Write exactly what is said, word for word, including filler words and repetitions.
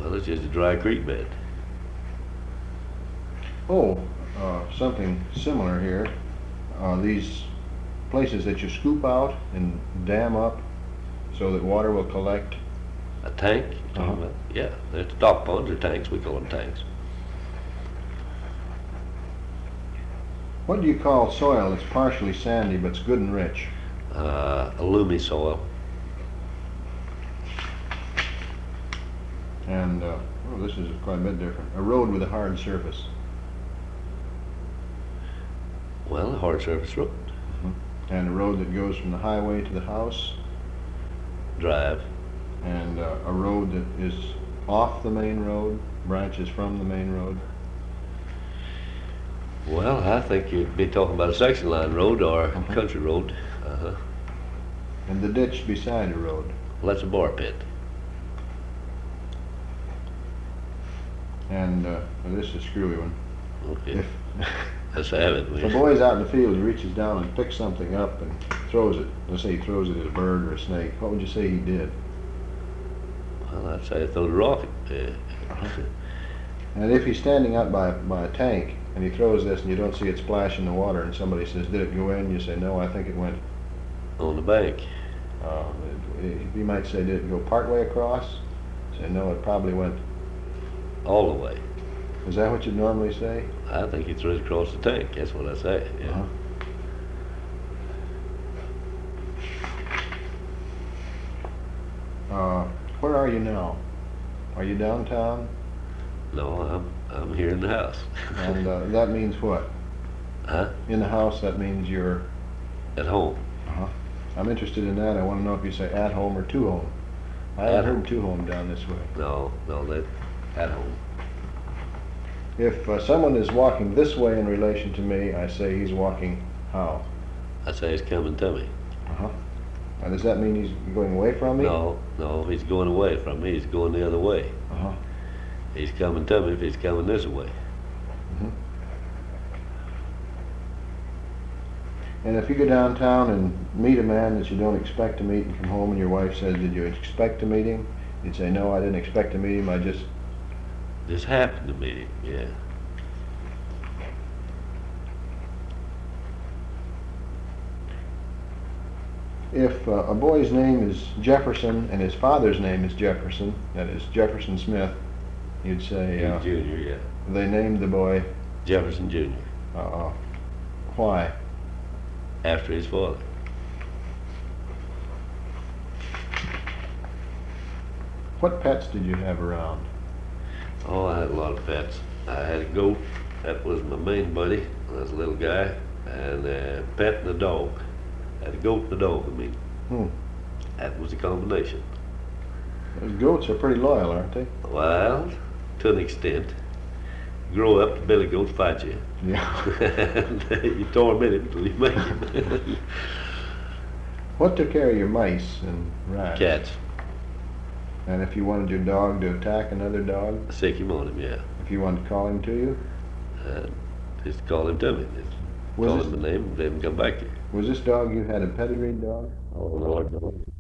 Well, it's just a dry creek bed. Oh, uh, something similar here. Uh, these places that you scoop out and dam up so that water will collect. A tank? You talking Uh-huh. about? Yeah, there's stock ponds or tanks. We call them tanks. What do you call soil that's partially sandy but's good and rich? Uh, a loomy soil. And, uh, oh, this is quite a bit different. A road with a hard surface. Well, a hard surface road. Mm-hmm. And a road that goes from the highway to the house. Drive. And uh, a road that is off the main road, branches from the main road. Well, I think you'd be talking about a section line road or a Uh-huh. country road. Uh-huh. And the ditch beside the road. Well, that's a bar pit. And uh, well, this is a screwy one. Okay. If, Let's have it. if a boy's out in the field, he reaches down and picks something up and throws it. Let's say he throws it at a bird or a snake. What would you say he did? Well, I'd say throw the rocket. Uh, Uh-huh. And if he's standing out by, by a tank and he throws this and you don't see it splash in the water and somebody says, did it go in? You say, no, I think it went, on the bank. uh, it, it, you might say, did it go partway across? Say, no, it probably went. All the way. Is that what you'd normally say? I think he threw it across the tank. That's what I say. Yeah. Uh-huh. Uh, where are you now? Are you downtown? No, I'm I'm here in the house. And uh, that means what? Huh? In the house, that means you're. At home. Uh-huh. I'm interested in that. I want to know if you say at home or to home. I At haven't home. heard to home down this way. No, no, that at home. If uh, someone is walking this way in relation to me, I say he's walking how? I say he's coming to me. Uh-huh. Now, does that mean he's going away from me? No, no, he's going away from me. He's going the other way. Uh-huh. He's coming to me if he's coming this way. Mm-hmm. And if you go downtown and meet a man that you don't expect to meet and come home and your wife says, did you expect to meet him? You'd say, no, I didn't expect to meet him. I just. Just happened to meet him. Yeah. If uh, a boy's name is Jefferson and his father's name is Jefferson, that is Jefferson Smith, you'd say, uh, Junior, yeah. they named the boy, Jefferson Junior uh, why? After his father. What pets did you have around? Oh, I had a lot of pets. I had a goat. That was my main buddy. That's a little guy. And a pet and a dog. I had a goat and a dog, I mean. Hmm. That was a combination. Those goats are pretty loyal, aren't they? Well, to an extent. Grow up, the billy goat fight you. Yeah. And you torment him until you make him. What took care of your mice and rats? Cats. And if you wanted your dog to attack another dog, Sick him on him, yeah. if you wanted to call him to you, Uh, just call him to me. Just Was call this- him the name and let him come back here. was this dog you had a pedigreed dog? Oh, Lord, no.